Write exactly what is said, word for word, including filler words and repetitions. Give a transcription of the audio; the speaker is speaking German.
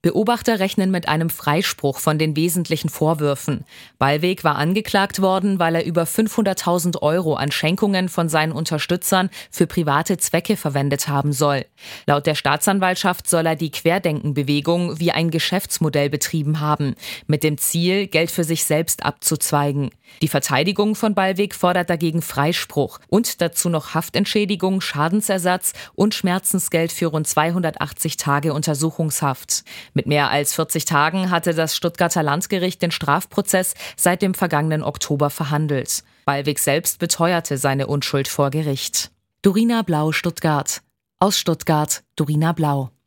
Beobachter rechnen mit einem Freispruch von den wesentlichen Vorwürfen. Ballweg war angeklagt worden, weil er über fünfhunderttausend Euro an Schenkungen von seinen Unterstützern für private Zwecke verwendet haben soll. Laut der Staatsanwaltschaft soll er die Querdenken-Bewegung wie ein Geschäftsmodell betrieben haben, mit dem Ziel, Geld für sich selbst abzuzweigen. Die Verteidigung von Ballweg fordert dagegen Freispruch und dazu noch Haftentschädigung, Schadensersatz und Schmerzensgeld für rund zweihundertachtzig Tage Untersuchungshaft. Mit mehr als vierzig Tagen hatte das Stuttgarter Landgericht den Strafprozess seit dem vergangenen Oktober verhandelt. Ballweg selbst beteuerte seine Unschuld vor Gericht. Dorina Blau, Stuttgart. Aus Stuttgart, Dorina Blau.